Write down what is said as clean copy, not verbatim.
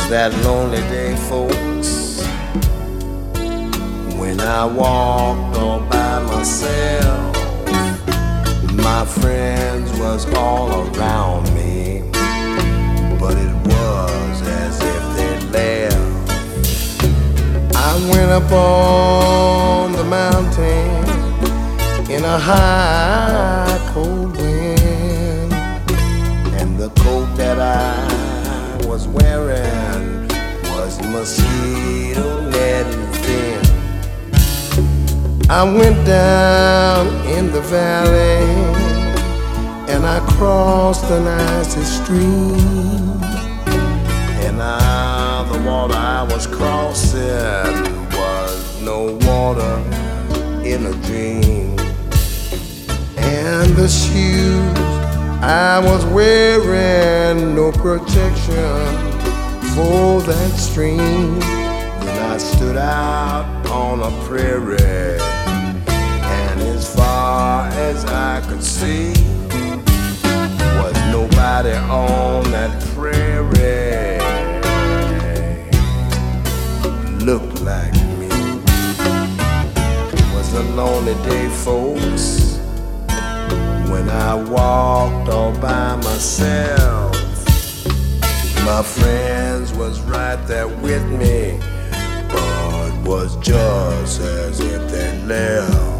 that lonely day, folks, when I walked all by myself. My friends was all around me, but it was as if they left. I went up on the mountain in a high cold wind, and the coat that I was wearing was mosquito net and thin. I went down in the valley and I crossed an icy stream, and now the water I was crossing was no water in a dream. And the shoes I was wearing, no protection for that stream. Then I stood out on a prairie, and as far as I could see, was nobody on that prairie looked like me. It was a lonely day, folks, when I walked all by myself. My friends was right there with me, but was just as if they left.